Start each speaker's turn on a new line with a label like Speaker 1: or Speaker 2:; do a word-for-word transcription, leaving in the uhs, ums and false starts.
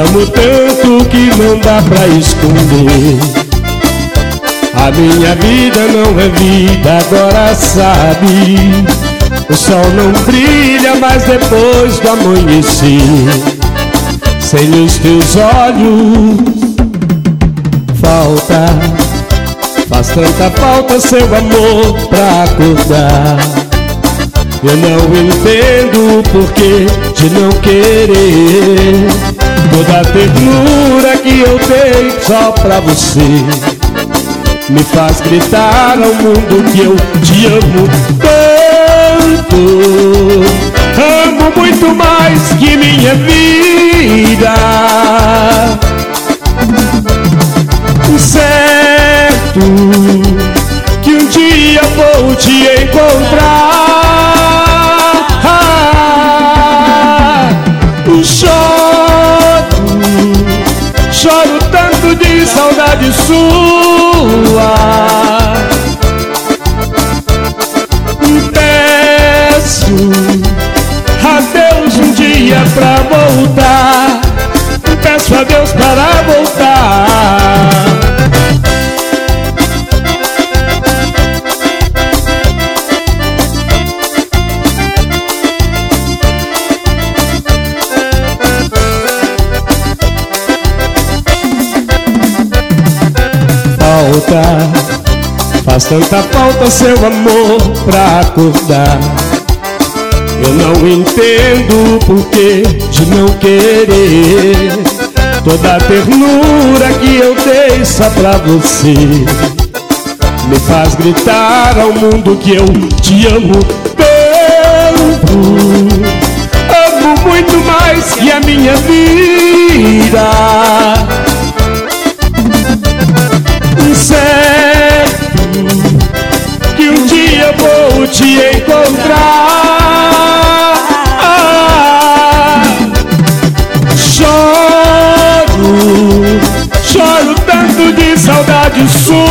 Speaker 1: amo tanto que não dá pra esconder. A minha vida não é vida, agora sabe. O sol não brilha mais depois do amanhecer. Sem os teus olhos falta, faz tanta falta seu amor pra acordar. Eu não entendo o porquê de não querer toda a ternura que eu tenho só pra você. Me faz gritar ao mundo que eu te amo tanto. Amo muito mais que minha vida. Certo que um dia vou te encontrar. Ah, choro, choro tanto de saudade sua. Peço a Deus um dia pra voltar. Peço a Deus para voltar. Falta, faz tanta falta seu amor pra acordar. Eu não entendo o porquê de não querer toda a ternura que eu dei só pra você. Me faz gritar ao mundo que eu te amo tanto. Amo muito mais que a minha vida. Certo que um dia vou te encontrar. Ah, choro, choro tanto de saudade sua.